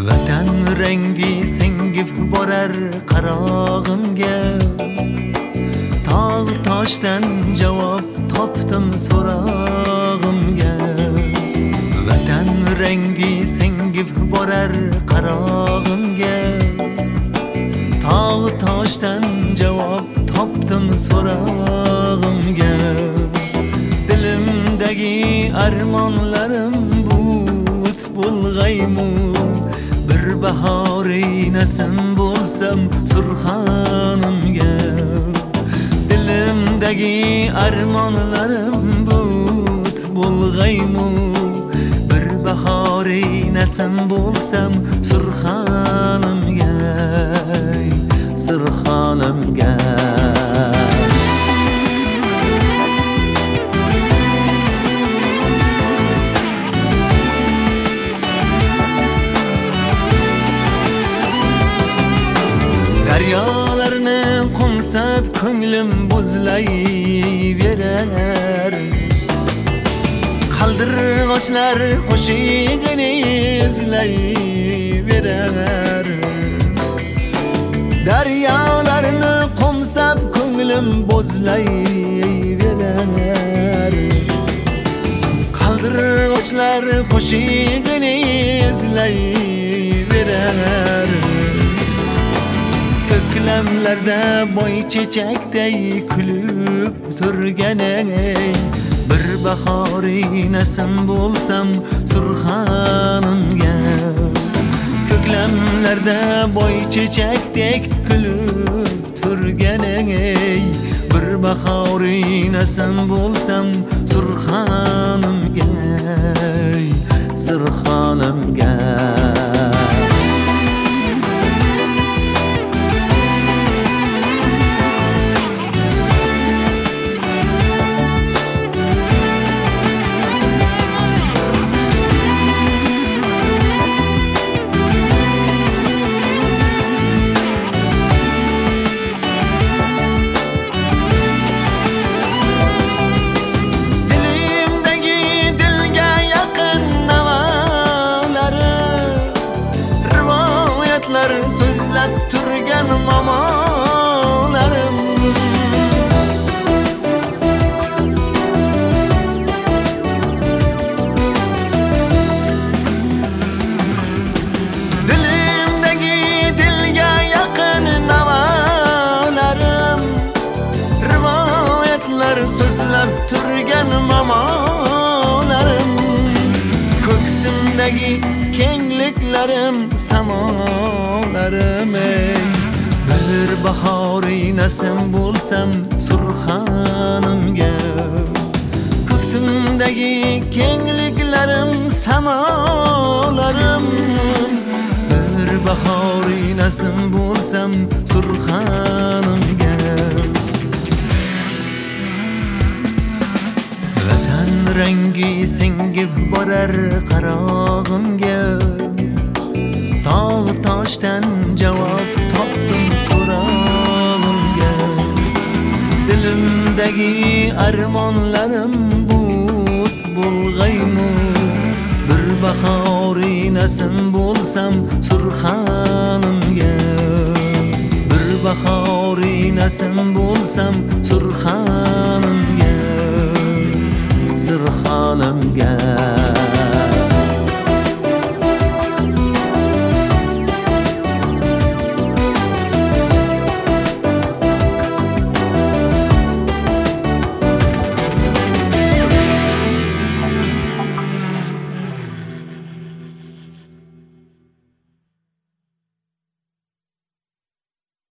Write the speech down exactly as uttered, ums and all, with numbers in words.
Vatan rengi singib borar qarog'imga, tog' toshdan javob topdim so'rog'imga. Vatan rengi singib borar qarog'imga, tog' toshdan javob topdim so'rog'imga. Dilimdagi armonlarim but bulg'aymu, bir bahori nasim bo'lsam surxonimga. Dilimdagi armonlarim but bulg'aymu, bir bahori nasim bo'lsam surxonimga, surxonimga. Daryolarni qumsab ko'nglim buzlayverar, qaldirg'ochlar qo'shig'ini izlayverar. Daryolarni qumsab ko'nglim buzlayverar, qaldirg'ochlar qo'shig'ini izlayverar. Ko'klamlarda boy chechakday kulib turgan ey, bir bahori nasim bo'lsam surxonimga. Ko'klamlarda boy chechakdek kulib turgan ey, bir bahori nasim bo'lsam surxonimga, surxonimga. So'zlab turgan momolarim, dilimdagi dilga yaqin navolarim, rivoyatlar so'zlab turgan momolarim. Ko'ksimdagi kengliklarim samolarim ey, bir bahori nasim bo'lsam surxonimga. Ko'ksimdagi kengliklarim samolarim, bir bahori nasim bo'lsam surxonimga. Vatan rengi singib borar qarog'imga, tog' toshdan javob topdim so'rog'imga. Dilimdagi armonlarim but bulg'aymu, bir bahori nasim bo'lsam surxonimga. Bir bahori nasim bo'lsam surxonimga, surxonimga.